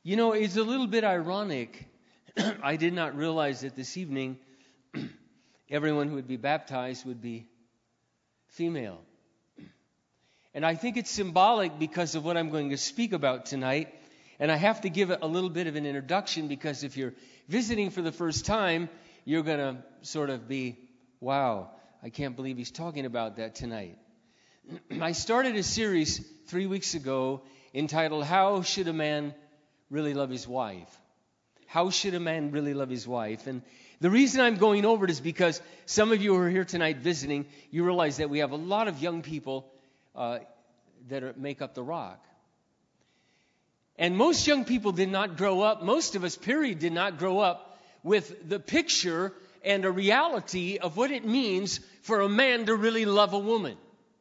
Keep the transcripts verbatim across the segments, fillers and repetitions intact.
You know, it's a little bit ironic. I did not realize that this evening everyone who would be baptized would be female. And I think it's symbolic because of what I'm going to speak about tonight. And I have to give it a little bit of an introduction because if you're visiting for the first time, you're going to sort of be, wow, I can't believe he's talking about that tonight. I started a series three weeks ago entitled, How Should a Man Really Love His Wife? How should a man really love his wife? And the reason I'm going over it is because some of you who are here tonight visiting, you realize that we have a lot of young people uh, that are, make up the Rock. And most young people did not grow up, most of us, period, did not grow up with the picture and a reality of what it means for a man to really love a woman.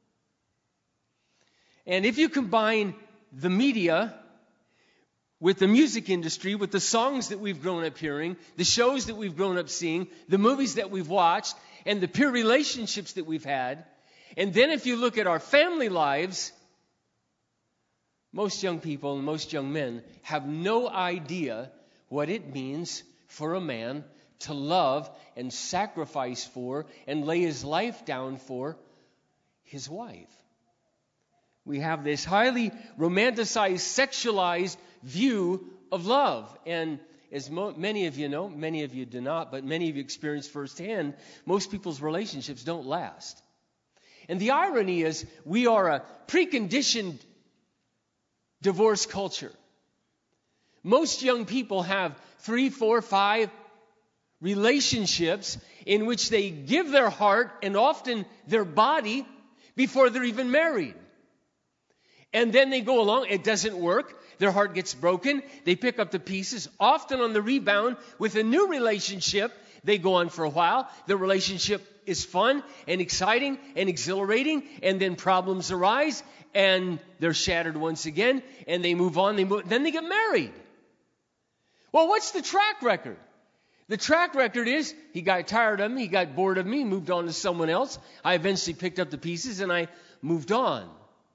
And if you combine the media with the music industry, with the songs that we've grown up hearing, the shows that we've grown up seeing, the movies that we've watched, and the peer relationships that we've had, and then if you look at our family lives, most young people and most young men have no idea what it means for a man to love and sacrifice for and lay his life down for his wife. We have this highly romanticized, sexualized view of love. And as mo- many of you know, many of you do not, but many of you experience firsthand, most people's relationships don't last. And the irony is we are a preconditioned divorce culture. Most young people have three, four, five relationships in which they give their heart and often their body before they're even married. And then they go along, it doesn't work, their heart gets broken, they pick up the pieces, often on the rebound with a new relationship. They go on for a while, the relationship is fun and exciting and exhilarating, and then problems arise, and they're shattered once again, and they move on, they move, then they get married. Well, what's the track record? The track record is, he got tired of me, he got bored of me, moved on to someone else, I eventually picked up the pieces, and I moved on.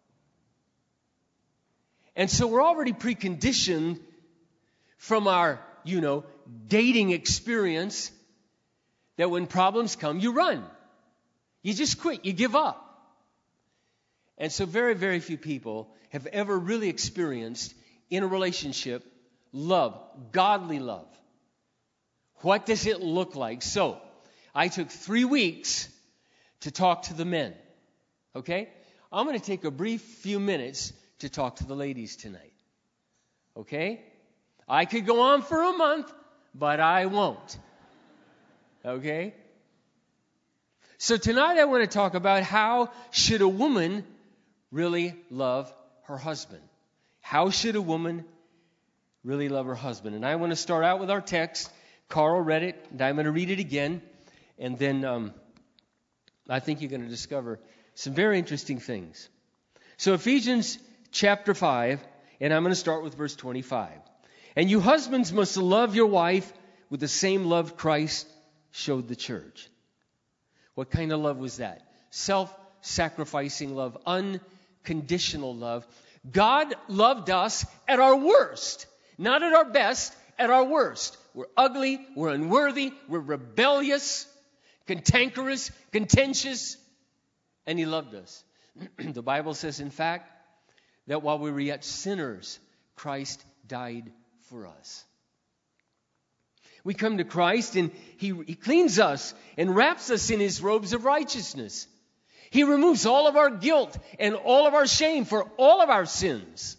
And so we're already preconditioned from our, you know, dating experience that when problems come, you run. You just quit. You give up. And so very, very few people have ever really experienced in a relationship love, godly love. What does it look like? So I took three weeks to talk to the men. Okay? I'm going to take a brief few minutes to talk to the ladies tonight. Okay? I could go on for a month, but I won't. Okay? So tonight I want to talk about how should a woman really love her husband? How should a woman really love her husband? And I want to start out with our text. Carl read it, and I'm going to read it again. And then um, I think you're going to discover some very interesting things. So Ephesians chapter five, and I'm going to start with verse twenty-five. And you husbands must love your wife with the same love Christ showed the church. What kind of love was that? Self-sacrificing love, unconditional love. God loved us at our worst, not at our best, at our worst. We're ugly, we're unworthy, we're rebellious, cantankerous, contentious, and He loved us. The Bible says, in fact, that while we were yet sinners, Christ died for us. We come to Christ and he, he cleans us and wraps us in His robes of righteousness. He removes all of our guilt and all of our shame for all of our sins.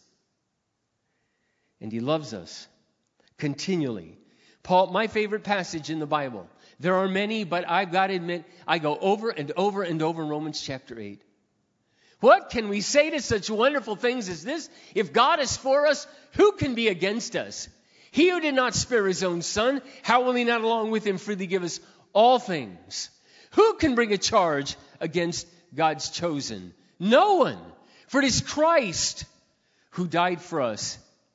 And He loves us continually. Paul, my favorite passage in the Bible. There are many, but I've got to admit, I go over and over and over in Romans chapter eight. What can we say to such wonderful things as this? If God is for us, who can be against us? He who did not spare His own Son, how will He not along with Him freely give us all things? Who can bring a charge against God's chosen? No one. For it is Christ who died for us.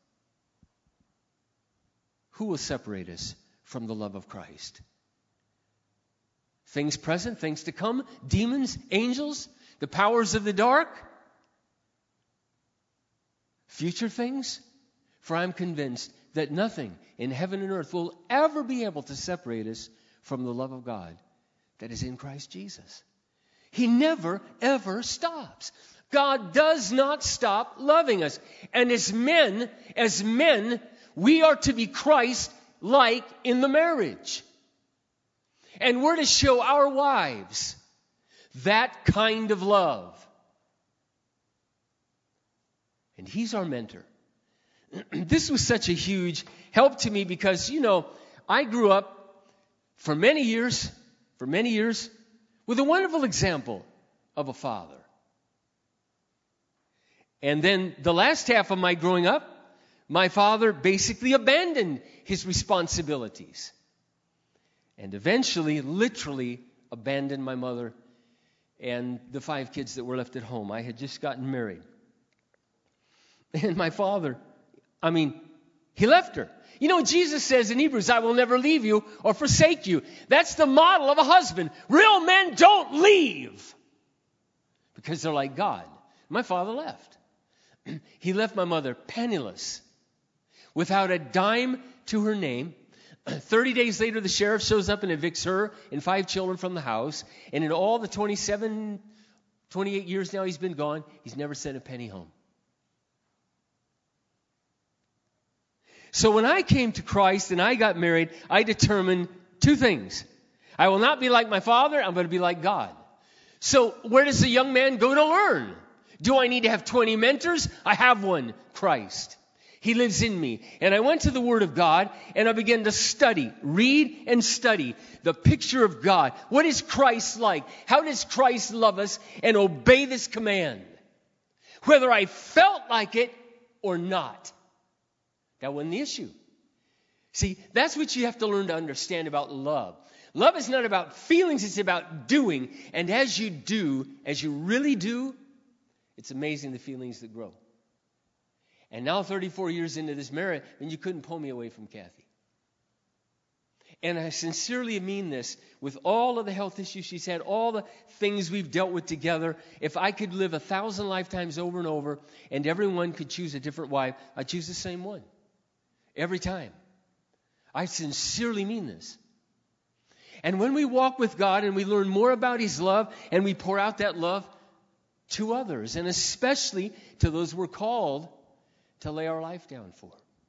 Who will separate us from the love of Christ? Things present, things to come, demons, angels, the powers of the dark, future things? For I'm convinced that nothing in heaven and earth will ever be able to separate us from the love of God that is in Christ Jesus. He never, ever stops. God does not stop loving us. And as men, as men, we are to be Christ-like in the marriage. And we're to show our wives that kind of love. And he's our mentor. This was such a huge help to me because, you know, I grew up for many years, for many years, with a wonderful example of a father. And then the last half of my growing up, my father basically abandoned his responsibilities. And eventually, literally, abandoned my mother and the five kids that were left at home. I had just gotten married. And my father, I mean, he left her. You know, Jesus says in Hebrews, I will never leave you or forsake you. That's the model of a husband. Real men don't leave because they're like God. My father left. He left my mother penniless, without a dime to her name. Thirty days later, the sheriff shows up and evicts her and five children from the house. And in all the twenty-seven, twenty-eight years now he's been gone, he's never sent a penny home. So when I came to Christ and I got married, I determined two things. I will not be like my father, I'm going to be like God. So where does a young man go to learn? Do I need to have twenty mentors? I have one, Christ. He lives in me. And I went to the Word of God and I began to study, read and study the picture of God. What is Christ like? How does Christ love us and obey this command? Whether I felt like it or not. That wasn't the issue. See, that's what you have to learn to understand about love. Love is not about feelings, it's about doing. And as you do, as you really do, it's amazing the feelings that grow. And now thirty-four years into this marriage, and you couldn't pull me away from Kathy. And I sincerely mean this, with all of the health issues she's had, all the things we've dealt with together. If I could live a thousand lifetimes over and over, and everyone could choose a different wife, I'd choose the same one. Every time. I sincerely mean this. And when we walk with God and we learn more about His love, and we pour out that love to others, and especially to those we're called to lay our life down for.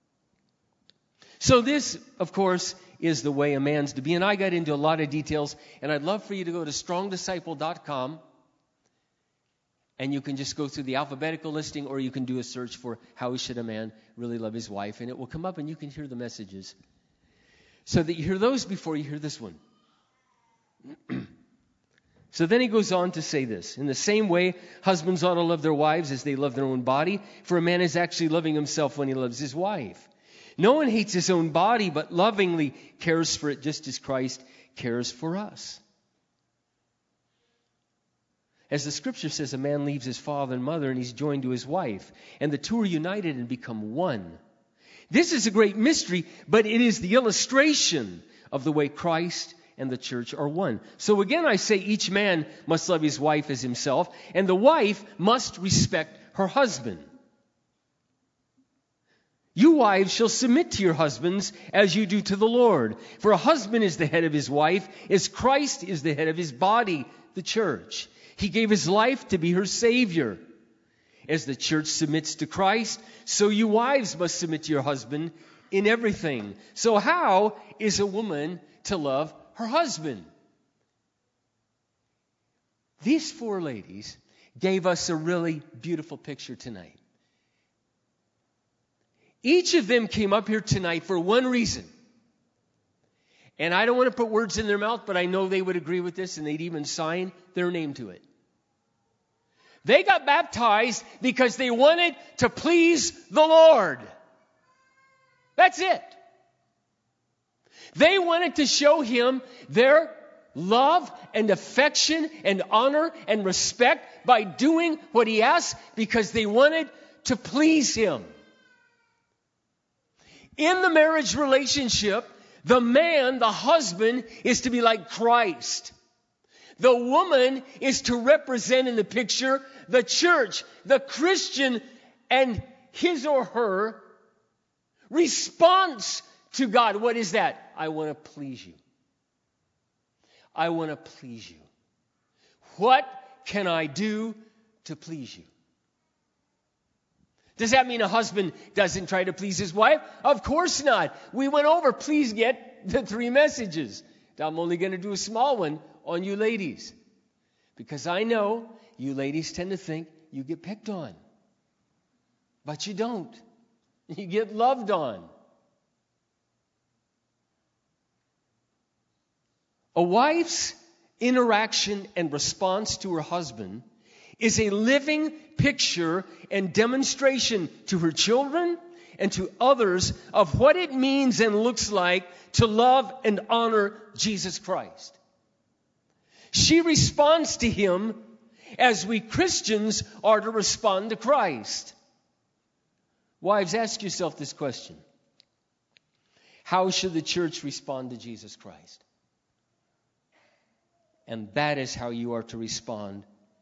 So this, of course, is the way a man's to be. And I got into a lot of details, and I'd love for you to go to strong disciple dot com, and you can just go through the alphabetical listing, or you can do a search for how should a man really love his wife, and it will come up and you can hear the messages. So that you hear those before you hear this one. So then he goes on to say this. In the same way, husbands ought to love their wives as they love their own body, for a man is actually loving himself when he loves his wife. No one hates his own body, but lovingly cares for it just as Christ cares for us. As the scripture says, a man leaves his father and mother and he's joined to his wife, and the two are united and become one. This is a great mystery, but it is the illustration of the way Christ and the church are one. So again, I say each man must love his wife as himself, and the wife must respect her husband. You wives shall submit to your husbands as you do to the Lord. For a husband is the head of his wife, as Christ is the head of his body, the church. He gave his life to be her Savior. As the church submits to Christ, so you wives must submit to your husband in everything. So how is a woman to love her husband? These four ladies gave us a really beautiful picture tonight. Each of them came up here tonight for one reason. And I don't want to put words in their mouth, but I know they would agree with this, and they'd even sign their name to it. They got baptized because they wanted to please the Lord. That's it. They wanted to show Him their love and affection and honor and respect by doing what He asked, because they wanted to please Him. In the marriage relationship, the man, the husband, is to be like Christ. The woman is to represent in the picture the church, the Christian, and his or her response to God. What is that? I want to please you. I want to please you. What can I do to please you? Does that mean a husband doesn't try to please his wife? Of course not. We went over, please get the three messages. I'm only going to do a small one on you ladies. Because I know you ladies tend to think you get picked on. But you don't. You get loved on. A wife's interaction and response to her husband is a living picture and demonstration to her children and to others of what it means and looks like to love and honor Jesus Christ. She responds to him as we Christians are to respond to Christ. Wives, ask yourself this question. How should the church respond to Jesus Christ? And that is how you are to respond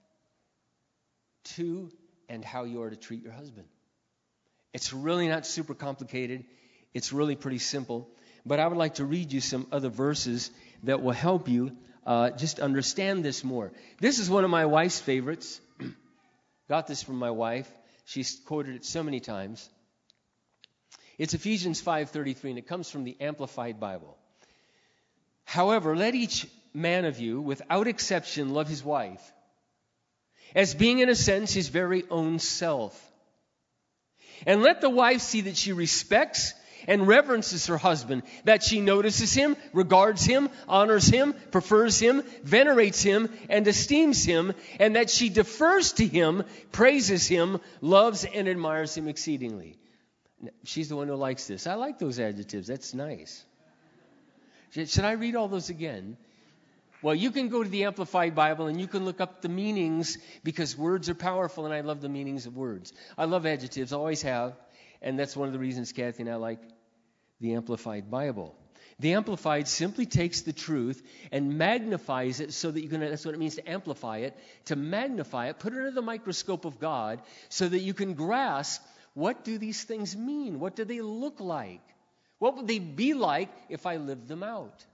to and how you are to treat your husband. It's really not super complicated. It's really pretty simple. But I would like to read you some other verses that will help you uh, just understand this more. This is one of my wife's favorites. Got this from my wife. She's quoted it so many times. It's Ephesians five thirty-three, and it comes from the Amplified Bible. However, let each man of you, without exception, love his wife, as being in a sense his very own self. And let the wife see that she respects and reverences her husband, that she notices him, regards him, honors him, prefers him, venerates him, and esteems him, and that she defers to him, praises him, loves and admires him exceedingly. She's the one who likes this. I like those adjectives. That's nice. Should I read all those again? Well, you can go to the Amplified Bible and you can look up the meanings, because words are powerful and I love the meanings of words. I love adjectives, always have, and that's one of the reasons Kathy and I like the Amplified Bible. The Amplified simply takes the truth and magnifies it so that you can, that's what it means to amplify it, to magnify it, put it under the microscope of God so that you can grasp, what do these things mean? What do they look like? What would they be like if I lived them out?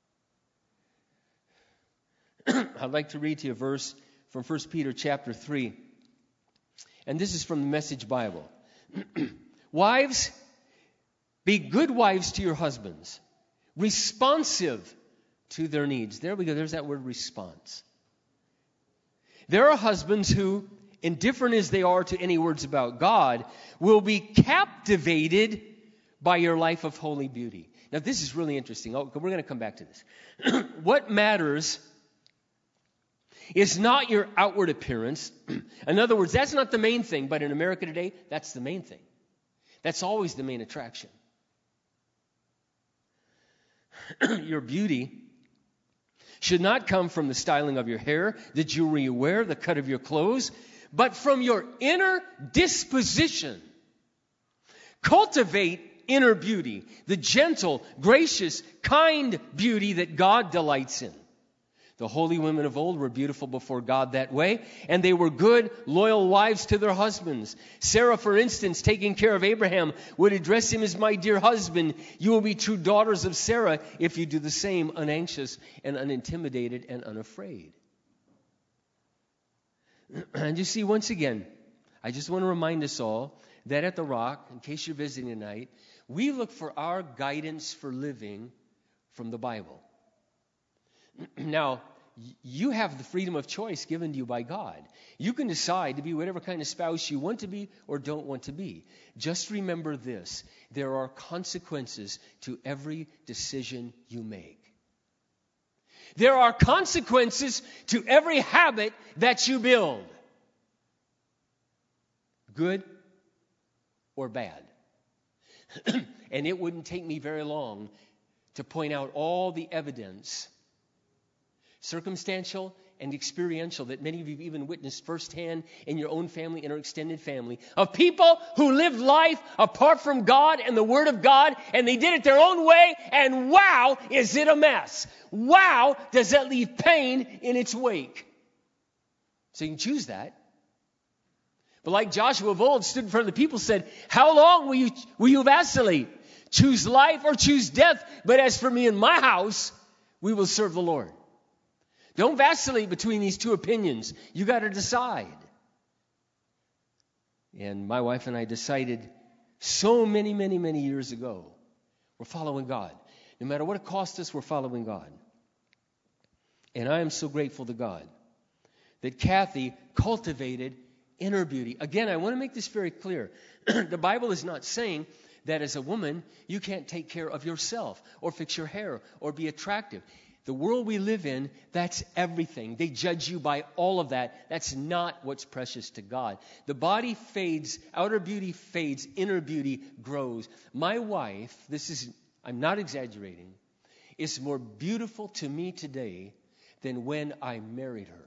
I'd like to read to you a verse from First Peter chapter three. And this is from the Message Bible. Wives, be good wives to your husbands, responsive to their needs. There we go. There's that word, response. There are husbands who, indifferent as they are to any words about God, will be captivated by your life of holy beauty. Now, this is really interesting. Oh, we're going to come back to this. What matters is not your outward appearance. In other words, that's not the main thing, but in America today, that's the main thing. That's always the main attraction. Your beauty should not come from the styling of your hair, the jewelry you wear, the cut of your clothes, but from your inner disposition. Cultivate inner beauty, the gentle, gracious, kind beauty that God delights in. The holy women of old were beautiful before God that way, and they were good, loyal wives to their husbands. Sarah, for instance, taking care of Abraham, would address him as my dear husband. You will be true daughters of Sarah if you do the same, unanxious and unintimidated and unafraid. And you see, once again, I just want to remind us all that at The Rock, in case you're visiting tonight, we look for our guidance for living from the Bible. Now, you have the freedom of choice given to you by God. You can decide to be whatever kind of spouse you want to be or don't want to be. Just remember this: there are consequences to every decision you make. There are consequences to every habit that you build, good or bad. And it wouldn't take me very long to point out all the evidence, circumstantial and experiential, that many of you have even witnessed firsthand in your own family and our extended family, of people who lived life apart from God and the Word of God, and they did it their own way, and wow, is it a mess. Wow, does that leave pain in its wake. So you can choose that. But like Joshua of old stood in front of the people, said, how long will you, will you vacillate? Choose life or choose death. But as for me and my house, we will serve the Lord. Don't vacillate between these two opinions. You got to decide. And my wife and I decided so many, many, many years ago, we're following God. No matter what it costs us, we're following God. And I am so grateful to God that Kathy cultivated inner beauty. Again, I want to make this very clear. The Bible is not saying that as a woman, you can't take care of yourself or fix your hair or be attractive. The world we live in, that's everything. They judge you by all of that. That's not what's precious to God. The body fades, outer beauty fades, inner beauty grows. My wife, this is, I'm not exaggerating, is more beautiful to me today than when I married her.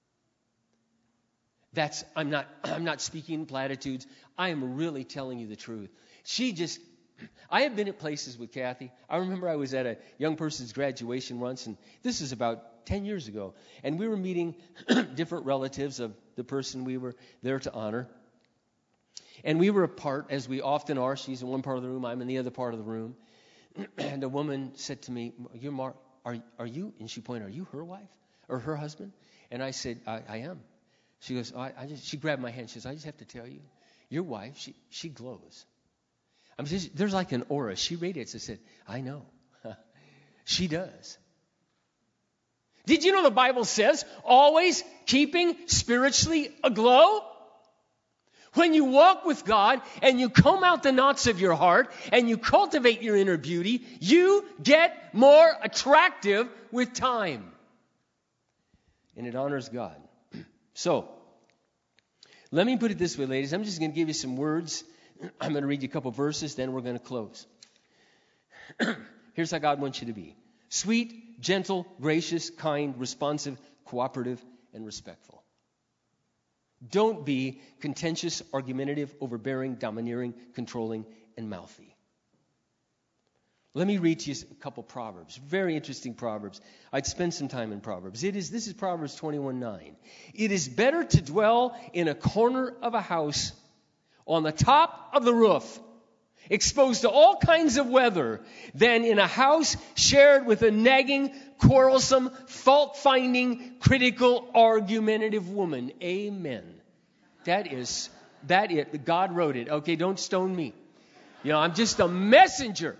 That's, I'm not, I'm not speaking platitudes. I am really telling you the truth. She just, I have been at places with Kathy. I remember I was at a young person's graduation once, and this is about ten years ago. And we were meeting different relatives of the person we were there to honor. And we were apart, as we often are. She's in one part of the room, I'm in the other part of the room. And a woman said to me, "You're Mark, are, are you?" And she pointed, "Are you her wife or her husband?" And I said, I, I am. She goes, I, I just, she grabbed my hand. She says, "I just have to tell you, your wife, she, she glows. I mean, just, there's like an aura. She radiates." I said, "I know." She does. Did you know the Bible says, always keeping spiritually aglow? When you walk with God and you comb out the knots of your heart and you cultivate your inner beauty, you get more attractive with time. And it honors God. So, let me put it this way, ladies. I'm just going to give you some words. I'm going to read you a couple verses, then we're going to close. Here's how God wants you to be. Sweet, gentle, gracious, kind, responsive, cooperative, and respectful. Don't be contentious, argumentative, overbearing, domineering, controlling, and mouthy. Let me read to you a couple Proverbs. Very interesting Proverbs. I'd spend some time in Proverbs. It is, this is Proverbs twenty-one nine. It is better to dwell in a corner of a house on the top of the roof, exposed to all kinds of weather, than in a house shared with a nagging, quarrelsome, fault-finding, critical, argumentative woman. Amen. That is, that it. God wrote it. Okay, don't stone me. You know, I'm just a messenger.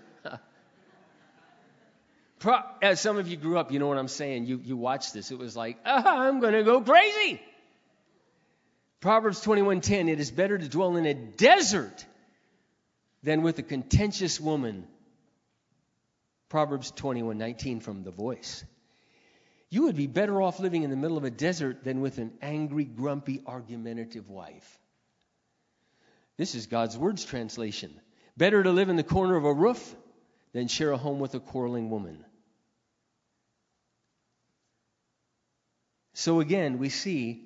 As some of you grew up, you know what I'm saying. You, you watched this. It was like, ah, I'm going to go crazy. Proverbs twenty-one ten, it is better to dwell in a desert than with a contentious woman. Proverbs twenty-one nineteen from The Voice. You would be better off living in the middle of a desert than with an angry, grumpy, argumentative wife. This is God's Words translation. Better to live in the corner of a roof than share a home with a quarreling woman. So again, we see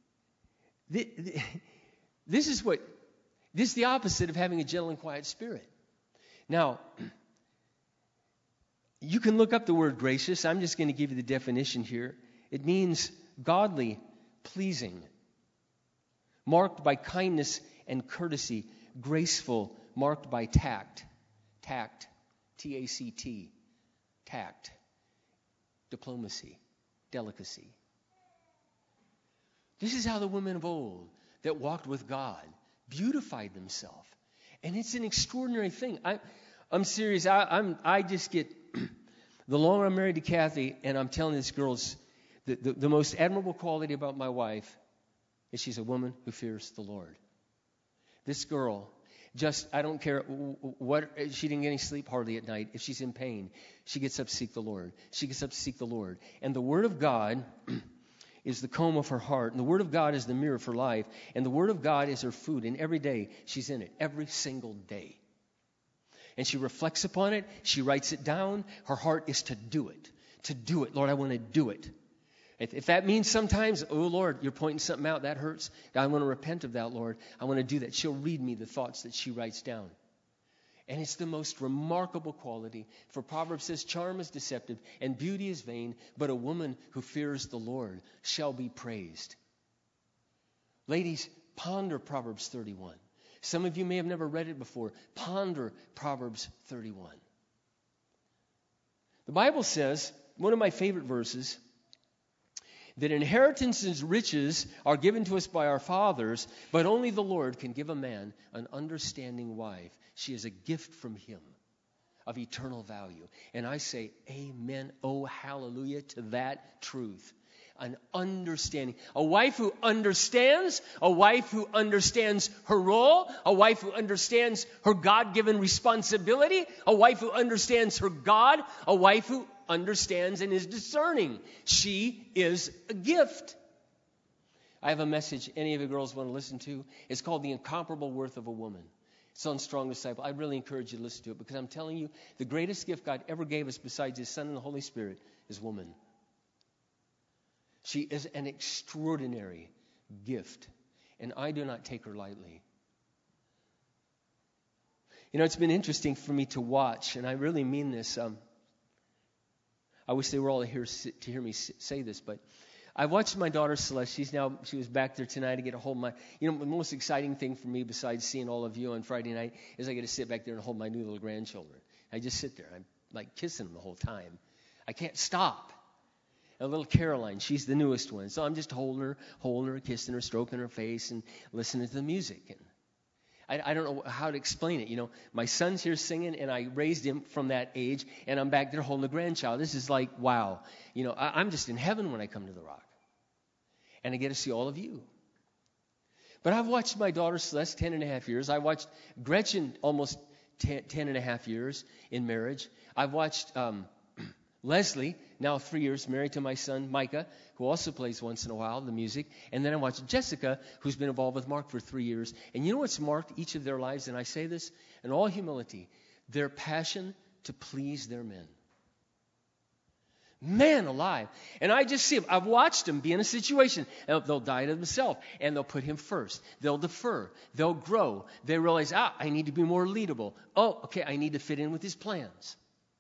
this is what this is the opposite of having a gentle and quiet spirit. Now, you can look up the word gracious. I'm just going to give you the definition here. It means godly, pleasing, marked by kindness and courtesy, graceful, marked by tact, tact, T A C T, tact, diplomacy, delicacy. This is how the women of old that walked with God beautified themselves. And it's an extraordinary thing. I, I'm serious. I, I'm, I just get, the longer I'm married to Kathy, and I'm telling these girls, the, the, the most admirable quality about my wife is she's a woman who fears the Lord. This girl, just, I don't care what, she didn't get any sleep hardly at night. If she's in pain, she gets up to seek the Lord. She gets up to seek the Lord. And the Word of God is the comb of her heart. And the Word of God is the mirror of her life. And the Word of God is her food. And every day, she's in it. Every single day. And she reflects upon it. She writes it down. Her heart is to do it. To do it. Lord, I want to do it. If, if that means sometimes, oh, Lord, you're pointing something out, that hurts. I want to repent of that, Lord. I want to do that. She'll read me the thoughts that she writes down. And it's the most remarkable quality. For Proverbs says, charm is deceptive and beauty is vain, but a woman who fears the Lord shall be praised. Ladies, Ponder Proverbs thirty-one. Some of you may have never read it before. Ponder Proverbs thirty-one. The Bible says, one of my favorite verses, that inheritance and riches are given to us by our fathers, but only the Lord can give a man an understanding wife. She is a gift from Him of eternal value. And I say, amen, oh hallelujah to that truth. An understanding. A wife who understands, a wife who understands her role, a wife who understands her God-given responsibility, a wife who understands her God, a wife who understands and is discerning. She is a gift. I have a message any of you girls want to listen to. It's called The Incomparable Worth of a Woman. It's on Strong Disciple. I really encourage you to listen to it because I'm telling you, the greatest gift God ever gave us besides His Son and the Holy Spirit is woman. She is an extraordinary gift, and I do not take her lightly. You know, it's been interesting for me to watch, and I really mean this. Um, I wish they were all here to hear me say this, but I watched my daughter Celeste. She's now, she was back there tonight to get a hold of my, you know, the most exciting thing for me besides seeing all of you on Friday night is I get to sit back there and hold my new little grandchildren. I just sit there. I'm like kissing them the whole time. I can't stop. A little Caroline, she's the newest one. So I'm just holding her, holding her, kissing her, stroking her face, and listening to the music. And I, I don't know how to explain it. You know, my son's here singing, and I raised him from that age, and I'm back there holding a grandchild. This is like, wow. You know, I, I'm just in heaven when I come to the Rock. And I get to see all of you. But I've watched my daughter Celeste ten and a half years. I watched Gretchen almost ten, ten and a half years in marriage. I've watched um, Leslie, now three years, married to my son Micah, who also plays once in a while the music. And then I watched Jessica, who's been involved with Mark for three years. And you know what's marked each of their lives? And I say this in all humility. Their passion to please their men. Man alive. And I just see them. I've watched them be in a situation. They'll die to themselves, and they'll put Him first. They'll defer. They'll grow. They realize, ah, I need to be more leadable. Oh, okay, I need to fit in with His plans.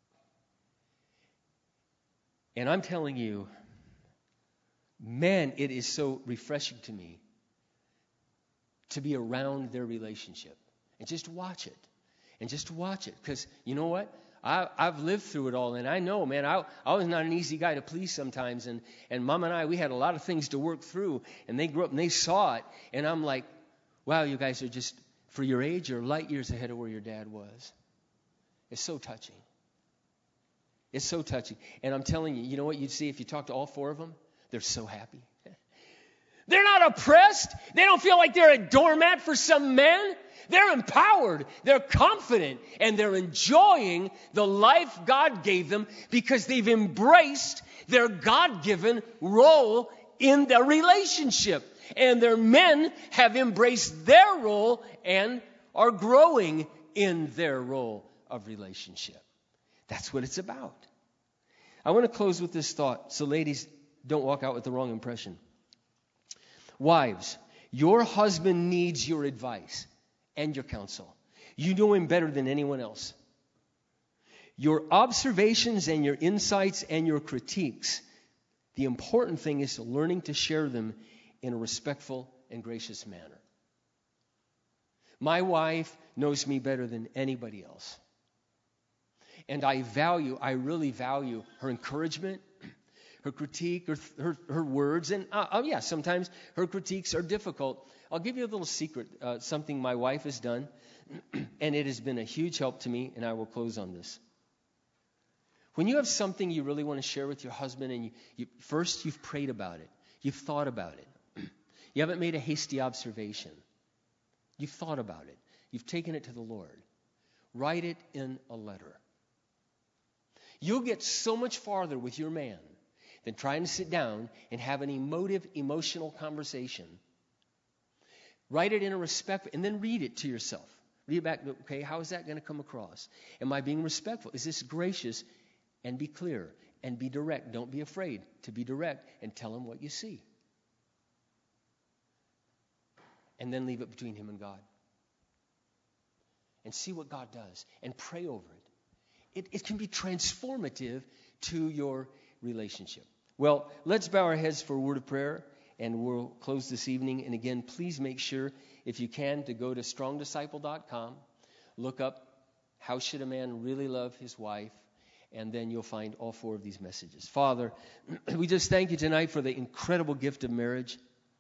And I'm telling you, man, it is so refreshing to me to be around their relationship and just watch it and just watch it. Because you know what? I, I've lived through it all, and I know, man, I, I was not an easy guy to please sometimes. And, and Mom and I, we had a lot of things to work through, and they grew up and they saw it. And I'm like, wow, you guys are just, for your age, you're light years ahead of where your dad was. It's so touching. It's so touching. And I'm telling you, you know what you'd see if you talk to all four of them? They're so happy. They're not oppressed. They don't feel like they're a doormat for some men. They're empowered. They're confident. And they're enjoying the life God gave them because they've embraced their God-given role in their relationship. And their men have embraced their role and are growing in their role of relationship. That's what it's about. I want to close with this thought so ladies don't walk out with the wrong impression. Wives, your husband needs your advice and your counsel. You know him better than anyone else. Your observations and your insights and your critiques, the important thing is learning to share them in a respectful and gracious manner. My wife knows me better than anybody else. And I value, I really value her encouragement, her critique, her, her, her words. And, uh, oh yeah, sometimes her critiques are difficult. I'll give you a little secret, uh, something my wife has done, and it has been a huge help to me, and I will close on this. When you have something you really want to share with your husband, and you, you, first you've prayed about it, you've thought about it, you haven't made a hasty observation, you've thought about it, you've taken it to the Lord, write it in a letter. You'll get so much farther with your man than trying to sit down and have an emotive, emotional conversation. Write it in a respect, and then read it to yourself. Read it back. Okay, how is that going to come across? Am I being respectful? Is this gracious? And be clear and be direct. Don't be afraid to be direct and tell him what you see. And then leave it between him and God. And see what God does. And pray over it. It, it can be transformative to your relationship. Well, let's bow our heads for a word of prayer. and we'll close this evening. And again, please make sure, if you can, to go to strong disciple dot com, look up How Should a Man Really Love His Wife, and then you'll find all four of these messages. Father, we just thank you tonight for the incredible gift of marriage.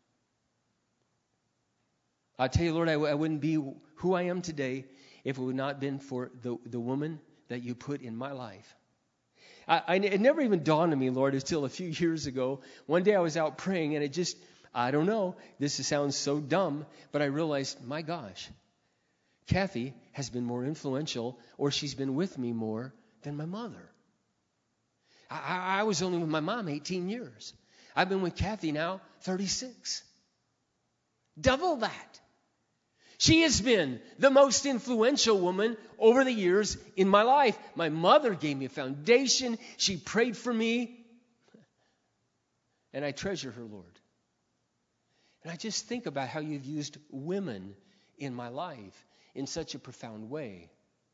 I tell you, Lord, I, I wouldn't be who I am today if it would not have been for the, the woman that you put in my life. I, I, it never even dawned on me, Lord, until a few years ago. One day I was out praying, and it just, I don't know, this sounds so dumb, but I realized, my gosh, Kathy has been more influential, or she's been with me more than my mother. I, I was only with my mom eighteen years. I've been with Kathy now thirty-six. Double that. She has been the most influential woman over the years in my life. My mother gave me a foundation. She prayed for me. And I treasure her, Lord. And I just think about how you've used women in my life in such a profound way.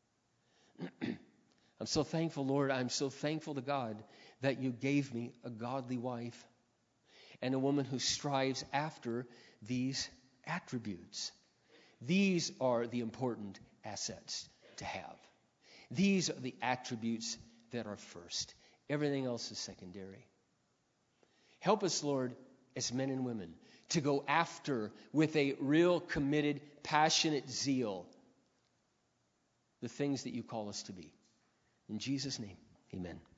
I'm so thankful, Lord. I'm so thankful to God that you gave me a godly wife and a woman who strives after these attributes. These are the important assets to have. These are the attributes that are first. Everything else is secondary. Help us, Lord, as men and women, to go after with a real committed, passionate zeal the things that you call us to be. In Jesus' name, amen.